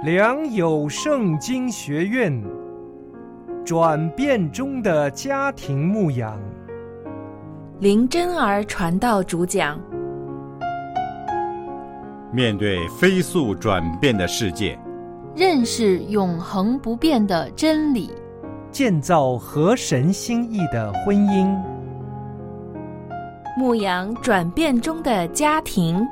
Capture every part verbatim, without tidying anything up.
良友圣经学院，转变中的家庭牧养， 林真儿传道主讲。 面对飞速转变的世界， 认识永恒不变的真理， 建造合神心意的婚姻， 牧养转变中的家庭。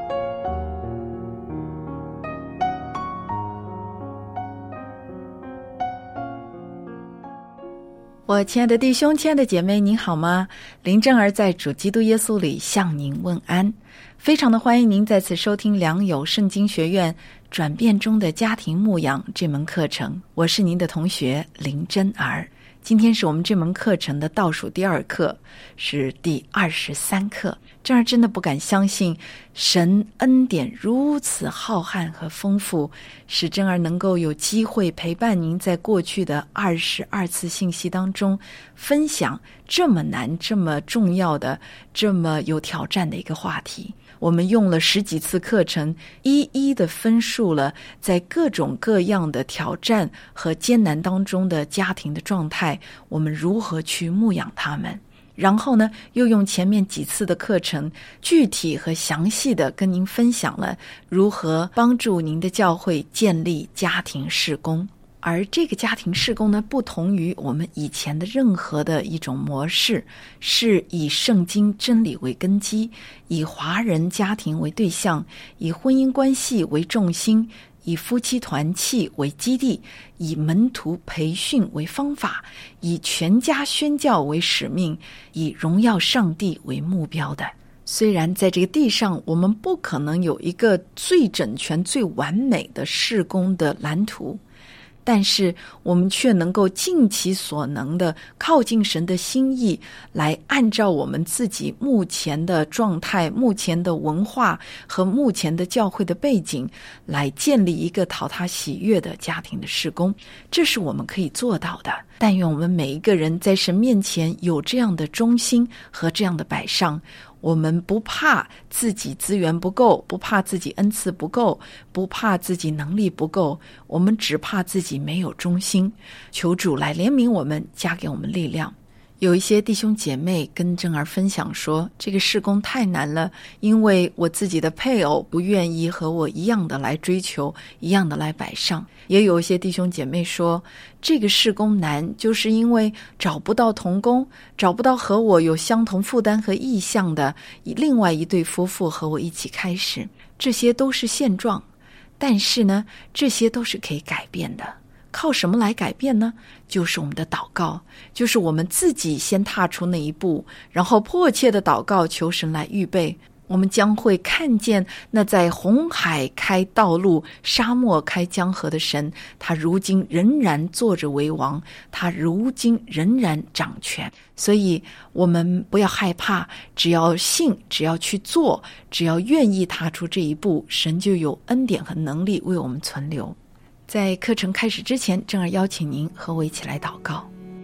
我亲爱的弟兄，亲爱的姐妹，您好吗？林真儿在主基督耶稣里向您问安，非常的欢迎您再次收听良友圣经学院转变中的家庭牧养这门课程。我是您的同学林真儿。今天是我们这门课程的倒数第二课，是第二十三课。真儿真的不敢相信，神恩典如此浩瀚和丰富，使真儿能够有机会陪伴您在过去的二十二次信息当中，分享这么难、这么重要的、这么有挑战的一个话题。我们用了十几次课程，一一的分述了在各种各样的挑战和艰难当中的家庭的状态，我们如何去牧养他们。然后呢，又用前面几次的课程，具体和详细的跟您分享了如何帮助您的教会建立家庭事工。而这个家庭事工呢，不同于我们以前的任何的一种模式，是以圣经真理为根基，以华人家庭为对象，以婚姻关系为重心，以夫妻团契为基地，以门徒培训为方法，以全家宣教为使命，以荣耀上帝为目标的。虽然在这个地上我们不可能有一个最整全最完美的事工的蓝图，但是我们却能够尽其所能的靠近神的心意，来按照我们自己目前的状态、目前的文化和目前的教会的背景，来建立一个讨他喜悦的家庭的事工。这是我们可以做到的。但愿我们每一个人在神面前有这样的忠心和这样的摆上，我们不怕自己资源不够，不怕自己恩赐不够，不怕自己能力不够，我们只怕自己没有忠心。求主来怜悯我们，加给我们力量。有一些弟兄姐妹跟真儿分享说，这个事工太难了，因为我自己的配偶不愿意和我一样的来追求，一样的来摆上。也有一些弟兄姐妹说，这个事工难，就是因为找不到同工，找不到和我有相同负担和意向的另外一对夫妇和我一起开始。这些都是现状，但是呢，这些都是可以改变的。靠什么来改变呢？就是我们的祷告，就是我们自己先踏出那一步，然后迫切的祷告，求神来预备。我们将会看见那在红海开道路、沙漠开江河的神，他如今仍然坐着为王，他如今仍然掌权。所以我们不要害怕，只要信，只要去做，只要愿意踏出这一步，神就有恩典和能力为我们存留。在课程开始之前，正儿邀请您和我一起来祷告。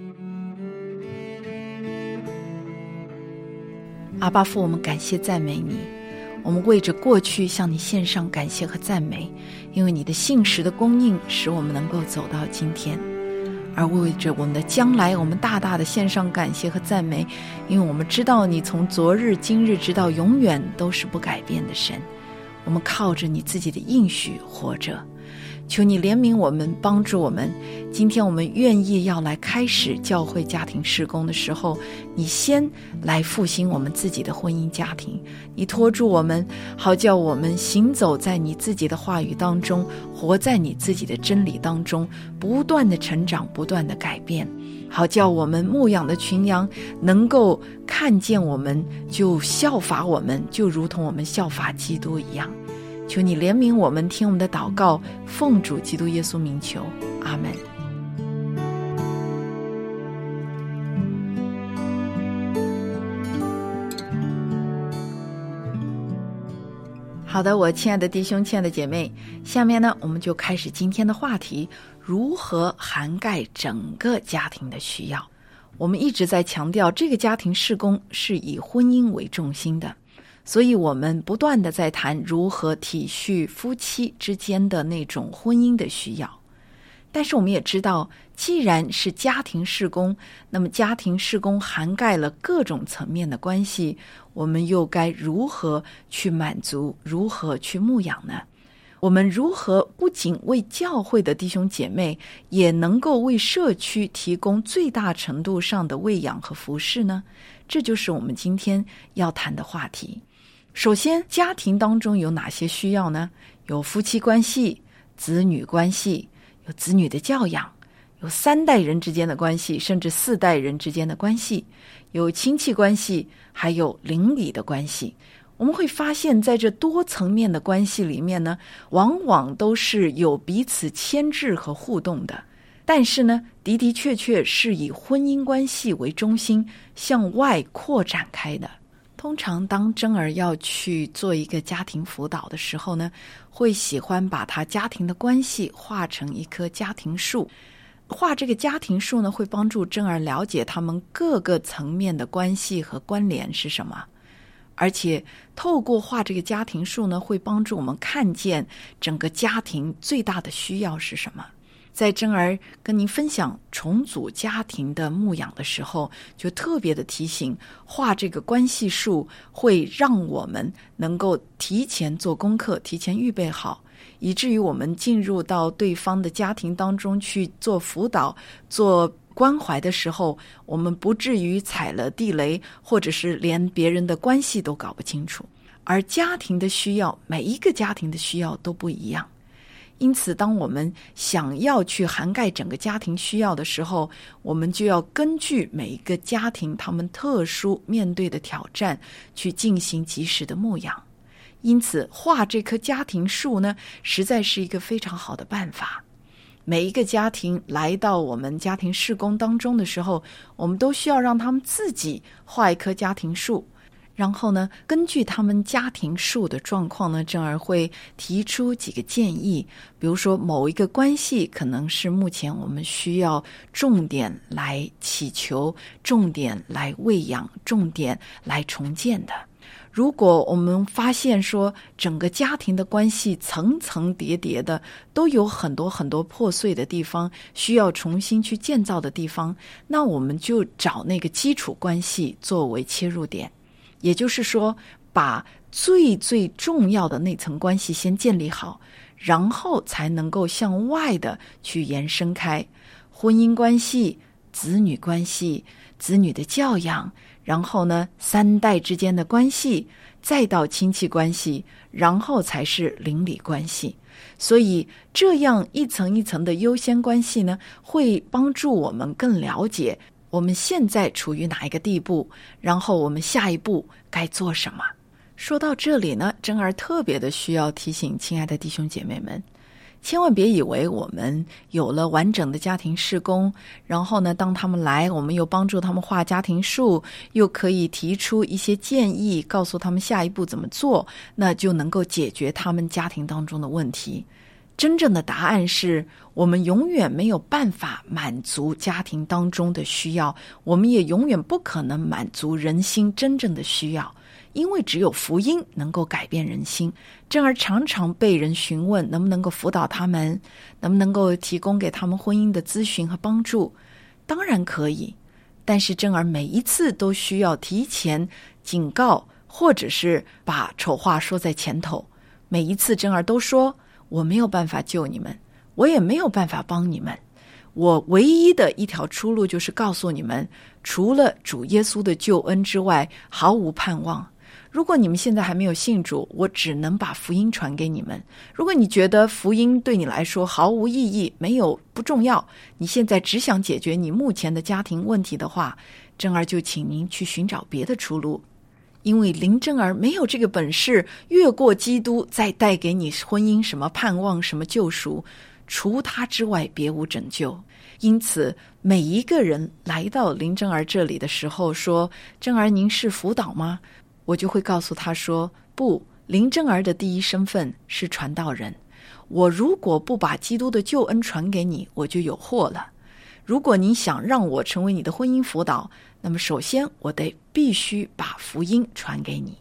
阿爸父，我们感谢赞美你，我们为着过去向你献上感谢和赞美，因为你的信实的供应使我们能够走到今天。而为着我们的将来，我们大大的献上感谢和赞美，因为我们知道你从昨日今日直到永远都是不改变的神。我们靠着你自己的应许活着，求你怜悯我们，帮助我们。今天我们愿意要来开始教会家庭事工的时候，你先来复兴我们自己的婚姻家庭，你托住我们，好叫我们行走在你自己的话语当中，活在你自己的真理当中，不断的成长，不断的改变，好叫我们牧养的群羊能够看见我们就效法我们，就如同我们效法基督一样。求你怜悯我们，听我们的祷告，奉主基督耶稣名求，阿们。好的，我亲爱的弟兄，亲爱的姐妹，下面呢，我们就开始今天的话题，如何涵盖整个家庭的需要。我们一直在强调，这个家庭事工是以婚姻为重心的， 所以我们不断的在谈如何体恤夫妻之间的那种婚姻的需要。但是我们也知道，既然是家庭事工，那么家庭事工涵盖了各种层面的关系，我们又该如何去满足，如何去牧养呢？我们如何不仅为教会的弟兄姐妹，也能够为社区提供最大程度上的喂养和服侍呢？这就是我们今天要谈的话题。首先，家庭当中有哪些需要呢？有夫妻关系、子女关系，有子女的教养，有三代人之间的关系，甚至四代人之间的关系，有亲戚关系，还有邻里的关系。我们会发现，在这多层面的关系里面呢，往往都是有彼此牵制和互动的。但是呢，的的确确是以婚姻关系为中心向外扩展开的。通常当真儿要去做一个家庭辅导的时候呢，会喜欢把他家庭的关系画成一棵家庭树。画这个家庭树呢，会帮助真儿了解他们各个层面的关系和关联是什么。而且透过画这个家庭树呢，会帮助我们看见整个家庭最大的需要是什么。在真儿跟您分享重组家庭的牧养的时候，就特别的提醒，画这个关系树会让我们能够提前做功课，提前预备好，以至于我们进入到对方的家庭当中去做辅导、做关怀的时候，我们不至于踩了地雷，或者是连别人的关系都搞不清楚。而家庭的需要，每一个家庭的需要都不一样。因此当我们想要去涵盖整个家庭需要的时候，我们就要根据每一个家庭他们特殊面对的挑战去进行及时的牧养。因此画这棵家庭树呢，实在是一个非常好的办法。每一个家庭来到我们家庭事工当中的时候，我们都需要让他们自己画一棵家庭树，然后呢，根据他们家庭树的状况呢，真儿会提出几个建议。比如说某一个关系可能是目前我们需要重点来祈求，重点来喂养，重点来重建的。如果我们发现说整个家庭的关系层层叠叠的，都有很多很多破碎的地方，需要重新去建造的地方，那我们就找那个基础关系作为切入点。也就是说，把最最重要的那层关系先建立好，然后才能够向外的去延伸开。婚姻关系、子女关系、子女的教养，然后呢，三代之间的关系，再到亲戚关系，然后才是邻里关系。所以这样一层一层的优先关系呢，会帮助我们更了解我们现在处于哪一个地步，然后我们下一步该做什么。说到这里呢，真儿特别的需要提醒亲爱的弟兄姐妹们，千万别以为我们有了完整的家庭事工，然后呢，当他们来，我们又帮助他们画家庭树，又可以提出一些建议，告诉他们下一步怎么做，那就能够解决他们家庭当中的问题。真正的答案是，我们永远没有办法满足家庭当中的需要，我们也永远不可能满足人心真正的需要，因为只有福音能够改变人心。真儿常常被人询问能不能够辅导他们，能不能够提供给他们婚姻的咨询和帮助。当然可以，但是真儿每一次都需要提前警告，或者是把丑话说在前头。每一次真儿都说，我没有办法救你们，我也没有办法帮你们，我唯一的一条出路就是告诉你们，除了主耶稣的救恩之外，毫无盼望。如果你们现在还没有信主，我只能把福音传给你们。如果你觉得福音对你来说毫无意义，没有不重要，你现在只想解决你目前的家庭问题的话，真儿就请您去寻找别的出路。因为林真儿没有这个本事越过基督再带给你婚姻什么盼望什么救赎，除他之外别无拯救。因此每一个人来到林真儿这里的时候说，真儿您是辅导吗？我就会告诉他说，不，林真儿的第一身份是传道人，我如果不把基督的救恩传给你，我就有祸了。如果你想让我成为你的婚姻辅导，那么首先我得必须把福音传给你。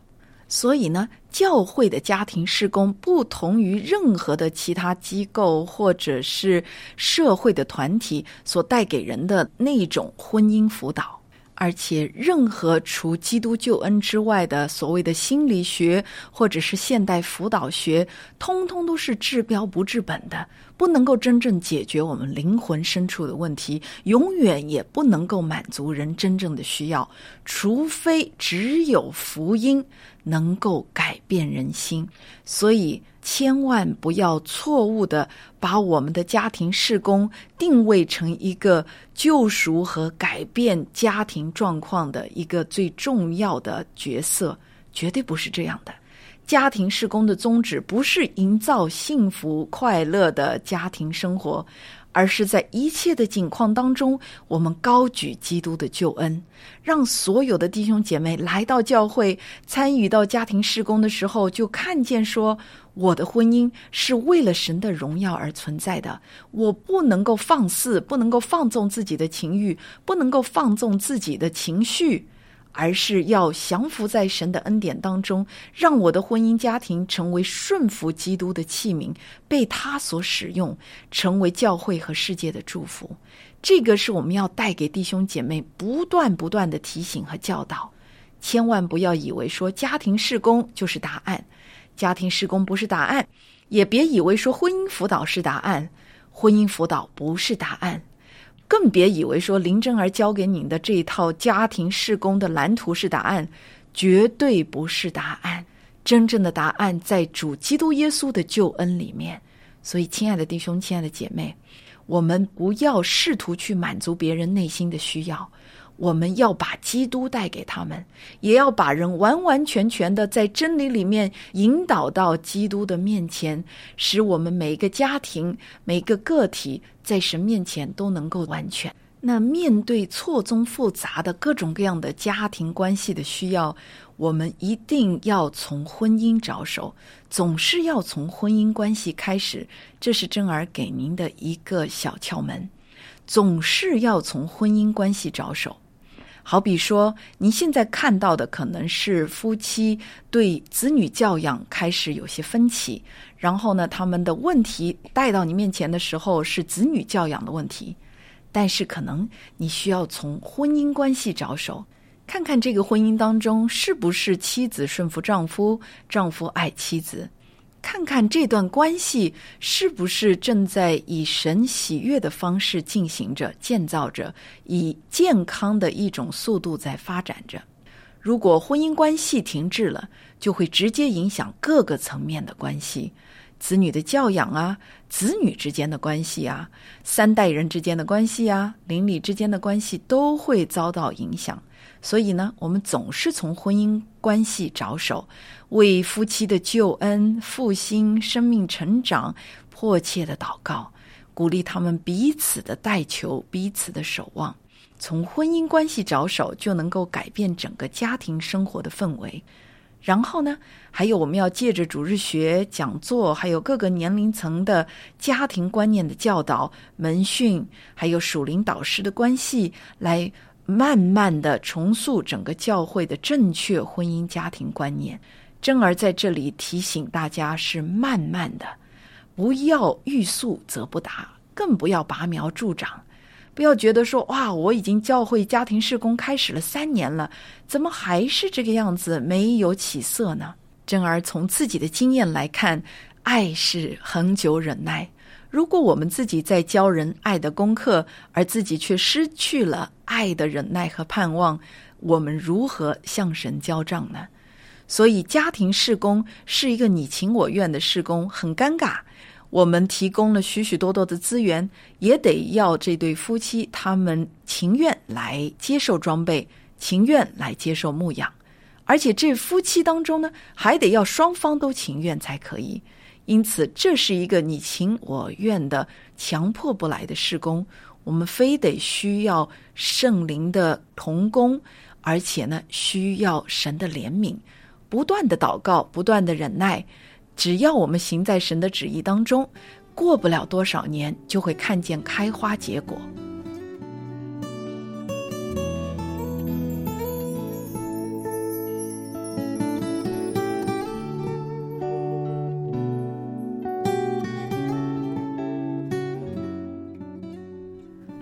所以呢，教会的家庭事工不同于任何的其他机构或者是社会的团体所带给人的那种婚姻辅导。而且任何除基督救恩之外的所谓的心理学或者是现代辅导学，通通都是治标不治本的，不能够真正解决我们灵魂深处的问题，永远也不能够满足人真正的需要，除非只有福音能够改变人心。所以千万不要错误的把我们的家庭事工定位成一个救赎和改变家庭状况的一个最重要的角色，绝对不是这样的。家庭事工的宗旨不是营造幸福快乐的家庭生活，而是在一切的境况当中，我们高举基督的救恩，让所有的弟兄姐妹来到教会，参与到家庭事工的时候，就看见说，我的婚姻是为了神的荣耀而存在的，我不能够放肆，不能够放纵自己的情欲，不能够放纵自己的情绪，而是要降服在神的恩典当中，让我的婚姻家庭成为顺服基督的器皿，被他所使用，成为教会和世界的祝福。这个是我们要带给弟兄姐妹不断不断的提醒和教导。千万不要以为说家庭事工就是答案，家庭事工不是答案，也别以为说婚姻辅导是答案，婚姻辅导不是答案，更别以为说林真儿教给你的这一套家庭事工的蓝图是答案，绝对不是答案。真正的答案在主基督耶稣的救恩里面。所以亲爱的弟兄，亲爱的姐妹，我们不要试图去满足别人内心的需要，我们要把基督带给他们，也要把人完完全全的在真理里面引导到基督的面前，使我们每一个家庭每一个个体在神面前都能够完全。那面对错综复杂的各种各样的家庭关系的需要，我们一定要从婚姻着手，总是要从婚姻关系开始，这是真儿给您的一个小窍门，总是要从婚姻关系着手。好比说您现在看到的可能是夫妻对子女教养开始有些分歧，然后呢他们的问题带到你面前的时候是子女教养的问题，但是可能你需要从婚姻关系着手，看看这个婚姻当中是不是妻子顺服丈夫，丈夫爱妻子，看看这段关系是不是正在以神喜悦的方式进行着，建造着，以健康的一种速度在发展着。如果婚姻关系停滞了，就会直接影响各个层面的关系，子女的教养啊，子女之间的关系啊，三代人之间的关系啊，邻里之间的关系都会遭到影响。所以呢，我们总是从婚姻关系着手，为夫妻的救恩、复兴、生命成长迫切的祷告，鼓励他们彼此的代求，彼此的守望。从婚姻关系着手，就能够改变整个家庭生活的氛围。然后呢，还有我们要借着主日学讲座，还有各个年龄层的家庭观念的教导、门训，还有属灵导师的关系，来慢慢的重塑整个教会的正确婚姻家庭观念。真儿在这里提醒大家是慢慢的，不要欲速则不达，更不要拔苗助长。不要觉得说，哇，我已经教会家庭事工开始了三年了，怎么还是这个样子，没有起色呢？真儿从自己的经验来看，爱是恒久忍耐。如果我们自己在教人爱的功课，而自己却失去了爱的忍耐和盼望，我们如何向神交账呢？所以家庭事工是一个你情我愿的事工，很尴尬。我们提供了许许多多的资源，也得要这对夫妻他们情愿来接受装备，情愿来接受牧养，而且这夫妻当中呢，还得要双方都情愿才可以。因此这是一个你情我愿的强迫不来的事工，我们非得需要圣灵的同工，而且呢需要神的怜悯，不断的祷告，不断的忍耐。只要我们行在神的旨意当中，过不了多少年就会看见开花结果。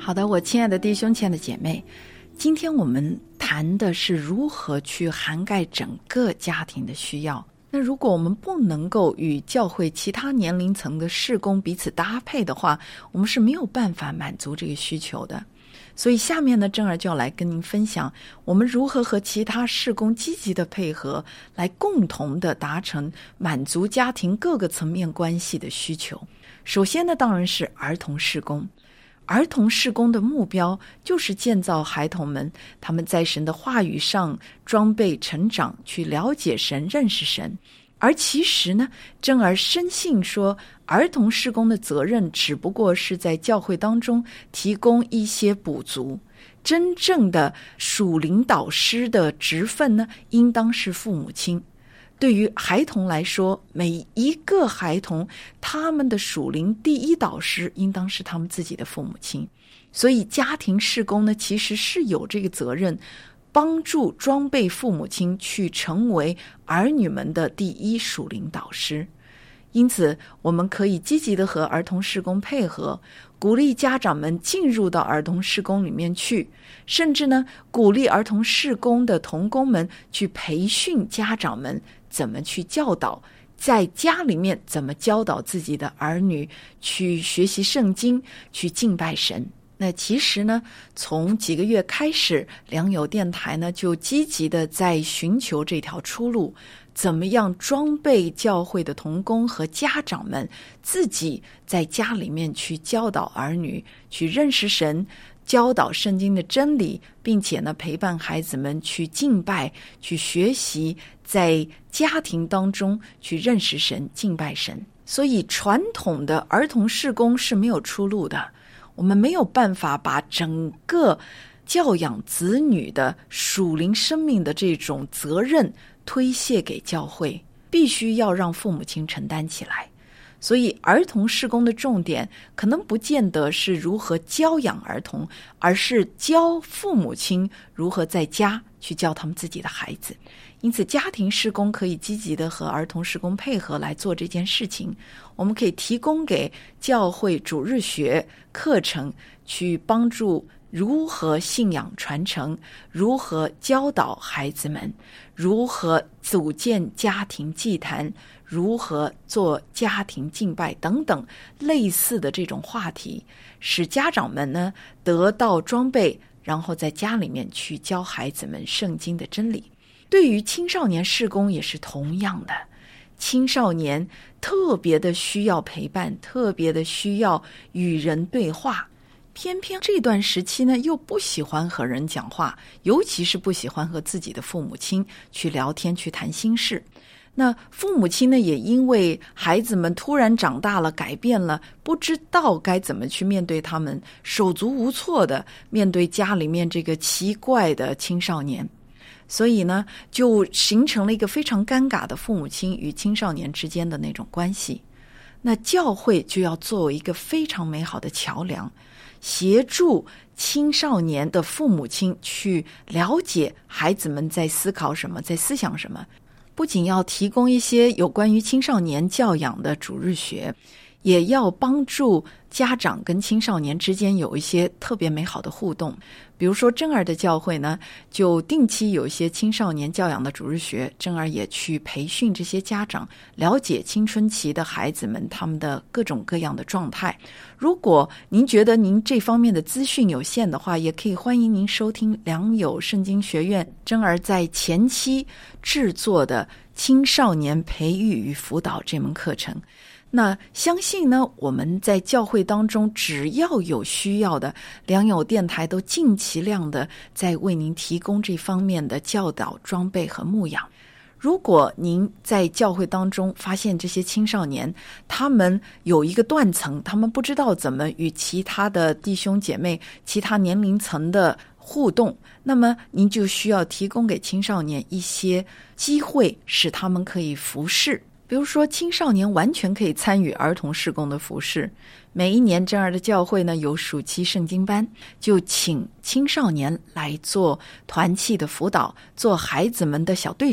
好的，我亲爱的弟兄亲爱的姐妹，今天我们谈的是如何去涵盖整个家庭的需要。那如果我们不能够与教会其他年龄层的事工彼此搭配的话，我们是没有办法满足这个需求的。所以下面呢，珍儿就要来跟您分享我们如何和其他事工积极的配合，来共同的达成满足家庭各个层面关系的需求。首先呢，当然是儿童事工。儿童事工的目标就是建造孩童们他们在神的话语上装备成长，去了解神，认识神。而其实呢，珍儿深信说，儿童事工的责任只不过是在教会当中提供一些补足，真正的属灵导师的职分呢，应当是父母亲。对于孩童来说，每一个孩童他们的属灵第一导师应当是他们自己的父母亲。所以家庭事工呢，其实是有这个责任，帮助装备父母亲去成为儿女们的第一属灵导师。因此我们可以积极的和儿童事工配合，鼓励家长们进入到儿童事工里面去，甚至呢，鼓励儿童事工的同工们去培训家长们怎么去教导，在家里面怎么教导自己的儿女去学习圣经，去敬拜神。那其实呢，从几个月开始，良友电台呢就积极的在寻求这条出路，怎么样装备教会的同工和家长们自己在家里面去教导儿女，去认识神，教导圣经的真理，并且呢陪伴孩子们去敬拜，去学习，在家庭当中去认识神，敬拜神。所以传统的儿童事工是没有出路的，我们没有办法把整个教养子女的属灵生命的这种责任推卸给教会，必须要让父母亲承担起来。所以儿童事工的重点可能不见得是如何教养儿童，而是教父母亲如何在家去教他们自己的孩子。因此家庭事工可以积极的和儿童事工配合来做这件事情。我们可以提供给教会主日学课程，去帮助如何信仰传承，如何教导孩子们，如何组建家庭祭坛，如何做家庭敬拜等等类似的这种话题，使家长们呢得到装备，然后在家里面去教孩子们圣经的真理。对于青少年事工也是同样的，青少年特别的需要陪伴，特别的需要与人对话，偏偏这段时期呢又不喜欢和人讲话，尤其是不喜欢和自己的父母亲去聊天，去谈心事。那父母亲呢也因为孩子们突然长大了，改变了，不知道该怎么去面对他们，手足无措的面对家里面这个奇怪的青少年。所以呢，就形成了一个非常尴尬的父母亲与青少年之间的那种关系。那教会就要作为一个非常美好的桥梁，协助青少年的父母亲去了解孩子们在思考什么，在思想什么。不仅要提供一些有关于青少年教养的主日学，也要帮助家长跟青少年之间有一些特别美好的互动。比如说珍儿的教会呢，就定期有一些青少年教养的主日学，珍儿也去培训这些家长，了解青春期的孩子们他们的各种各样的状态。如果您觉得您这方面的资讯有限的话，也可以欢迎您收听良友圣经学院珍儿在前期制作的青少年培育与辅导这门课程。那相信呢，我们在教会当中只要有需要的，良友电台都尽其量的在为您提供这方面的教导、装备和牧养。如果您在教会当中发现这些青少年他们有一个断层，他们不知道怎么与其他的弟兄姐妹、其他年龄层的互动，那么您就需要提供给青少年一些机会，使他们可以服侍。比如说青少年完全可以参与儿童事工的服侍。每一年珍儿的教会呢有暑期圣经班，就请青少年来做团契的辅导，做孩子们的小队长，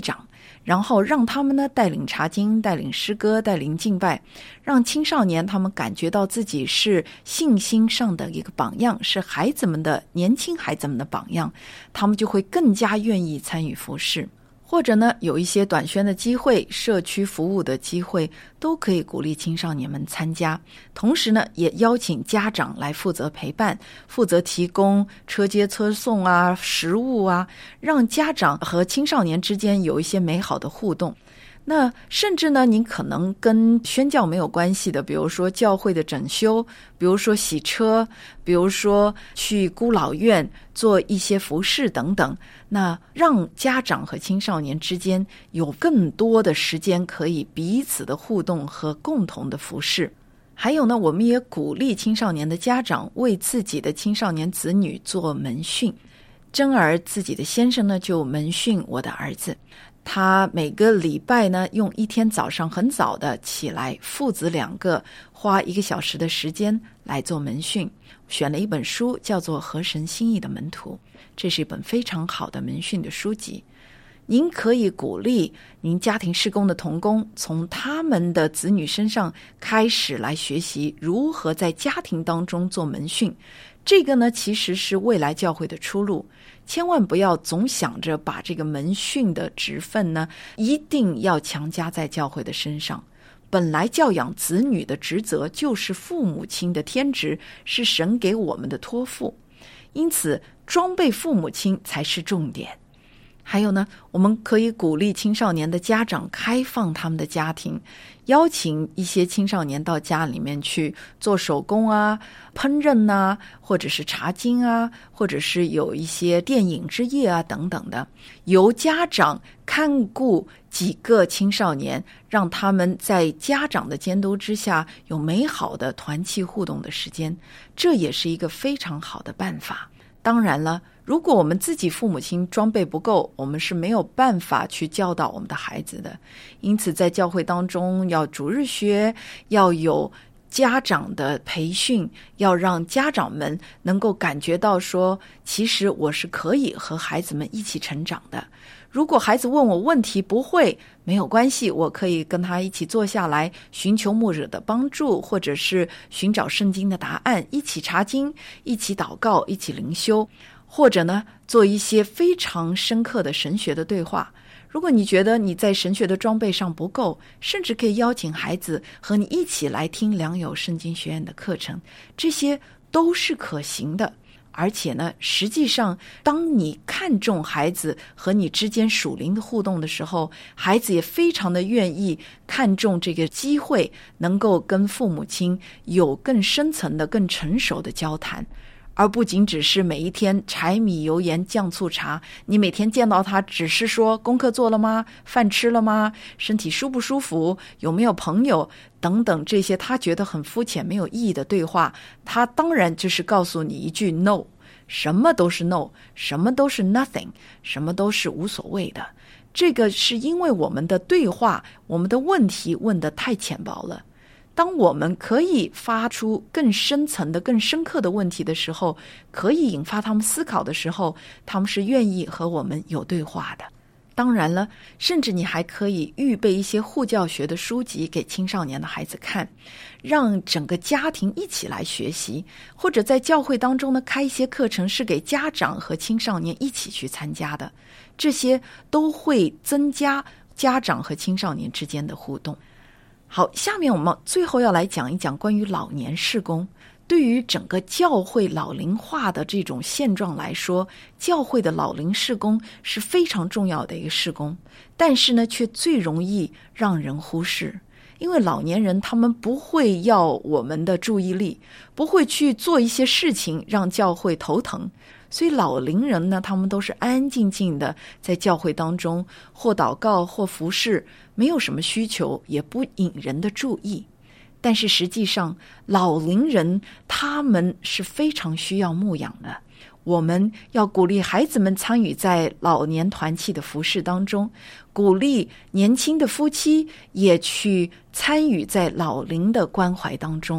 然后让他们呢带领查经，带领诗歌，带领敬拜，让青少年他们感觉到自己是信心上的一个榜样，是孩子们的年轻孩子们的榜样，他们就会更加愿意参与服事。或者呢，有一些短宣的机会，社区服务的机会，都可以鼓励青少年们参加。同时呢，也邀请家长来负责陪伴，负责提供车接车送啊、食物啊，让家长和青少年之间有一些美好的互动。那甚至呢，您可能跟宣教没有关系的，比如说教会的整修，比如说洗车，比如说去孤老院做一些服事等等，那让家长和青少年之间有更多的时间可以彼此的互动和共同的服事。还有呢，我们也鼓励青少年的家长为自己的青少年子女做门训。珍儿自己的先生呢，就门训我的儿子，他每个礼拜呢，用一天早上很早的起来，父子两个花一个小时的时间来做门训，选了一本书叫做《合神心意的门徒》，这是一本非常好的门训的书籍。您可以鼓励您家庭事工的同工，从他们的子女身上开始来学习如何在家庭当中做门训。这个呢，其实是未来教会的出路。千万不要总想着把这个门训的职分呢，一定要强加在教会的身上。本来教养子女的职责就是父母亲的天职，是神给我们的托付，因此装备父母亲才是重点。还有呢，我们可以鼓励青少年的家长开放他们的家庭，邀请一些青少年到家里面去做手工啊、烹饪啊，或者是查经啊，或者是有一些电影之夜啊等等的，由家长看顾几个青少年，让他们在家长的监督之下有美好的团契互动的时间，这也是一个非常好的办法。当然了，如果我们自己父母亲装备不够，我们是没有办法去教导我们的孩子的。因此在教会当中要主日学，要有家长的培训，要让家长们能够感觉到说，其实我是可以和孩子们一起成长的。如果孩子问我问题不会，没有关系，我可以跟他一起坐下来，寻求牧者的帮助，或者是寻找圣经的答案，一起查经，一起祷告，一起灵修，或者呢，做一些非常深刻的神学的对话。如果你觉得你在神学的装备上不够，甚至可以邀请孩子和你一起来听良友圣经学院的课程，这些都是可行的。而且呢，实际上当你看重孩子和你之间属灵的互动的时候，孩子也非常的愿意看重这个机会，能够跟父母亲有更深层的、更成熟的交谈，而不仅只是每一天柴米油盐酱醋茶，你每天见到他只是说功课做了吗？饭吃了吗？身体舒不舒服？有没有朋友？等等，这些他觉得很肤浅没有意义的对话，他当然就是告诉你一句 no， 什么都是 no， 什么都是 nothing， 什么都是无所谓的。这个是因为我们的对话，我们的问题问得太浅薄了。当我们可以发出更深层的、更深刻的问题的时候，可以引发他们思考的时候，他们是愿意和我们有对话的。当然了，甚至你还可以预备一些护教学的书籍给青少年的孩子看，让整个家庭一起来学习，或者在教会当中呢开一些课程是给家长和青少年一起去参加的，这些都会增加家长和青少年之间的互动。好，下面我们最后要来讲一讲关于老年事工。对于整个教会老龄化的这种现状来说，教会的老龄事工是非常重要的一个事工，但是呢，却最容易让人忽视。因为老年人他们不会要我们的注意力，不会去做一些事情让教会头疼，所以老龄人呢，他们都是安安静静的在教会当中或祷告或服侍，没有什么需求，也不引人的注意。但是实际上老龄人他们是非常需要牧养的，我们要鼓励孩子们参与在老年团契的服事当中，鼓励年轻的夫妻也去参与在老龄的关怀当中，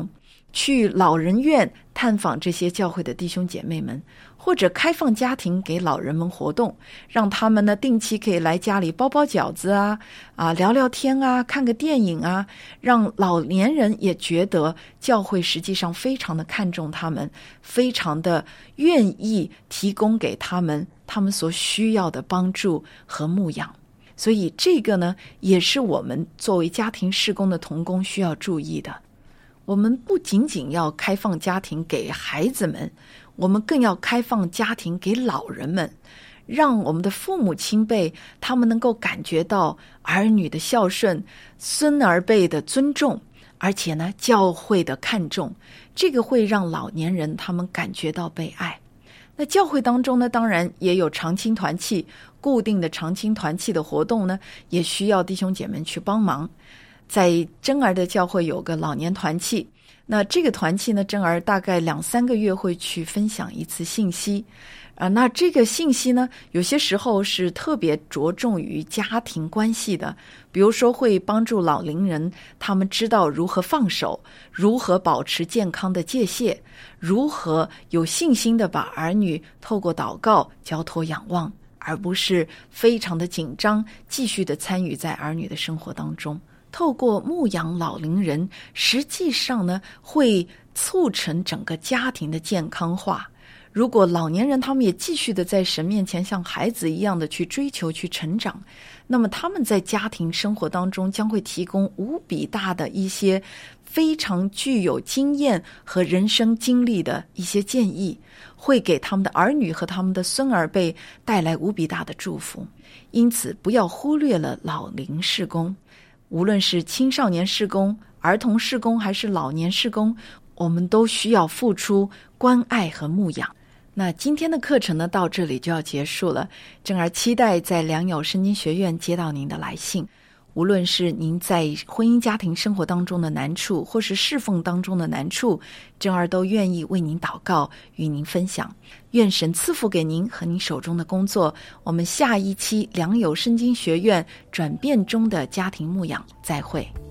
去老人院探访这些教会的弟兄姐妹们，或者开放家庭给老人们活动，让他们呢定期可以来家里包包饺子啊，啊聊聊天啊，看个电影啊，让老年人也觉得教会实际上非常的看重他们，非常的愿意提供给他们他们所需要的帮助和牧养。所以这个呢，也是我们作为家庭事工的同工需要注意的。我们不仅仅要开放家庭给孩子们，我们更要开放家庭给老人们，让我们的父母亲辈他们能够感觉到儿女的孝顺，孙儿辈的尊重，而且呢教会的看重，这个会让老年人他们感觉到被爱。那教会当中呢，当然也有长青团契，固定的长青团契的活动呢，也需要弟兄姐妹去帮忙。在真儿的教会有个老年团契，那这个团契呢，真儿大概两三个月会去分享一次信息啊。那这个信息呢，有些时候是特别着重于家庭关系的，比如说会帮助老龄人他们知道如何放手，如何保持健康的界限，如何有信心的把儿女透过祷告交托仰望，而不是非常的紧张，继续的参与在儿女的生活当中。透过牧养老龄人，实际上呢，会促成整个家庭的健康化。如果老年人他们也继续的在神面前像孩子一样的去追求、去成长，那么他们在家庭生活当中将会提供无比大的一些非常具有经验和人生经历的一些建议，会给他们的儿女和他们的孙儿辈带来无比大的祝福。因此，不要忽略了老龄事工。无论是青少年事工、儿童事工还是老年事工，我们都需要付出关爱和牧养。那今天的课程呢，到这里就要结束了。真儿期待在良友圣经学院接到您的来信，无论是您在婚姻家庭生活当中的难处，或是侍奉当中的难处，真儿都愿意为您祷告，与您分享。愿神赐福给您和您手中的工作。我们下一期良友圣经学院转变中的家庭牧养再会。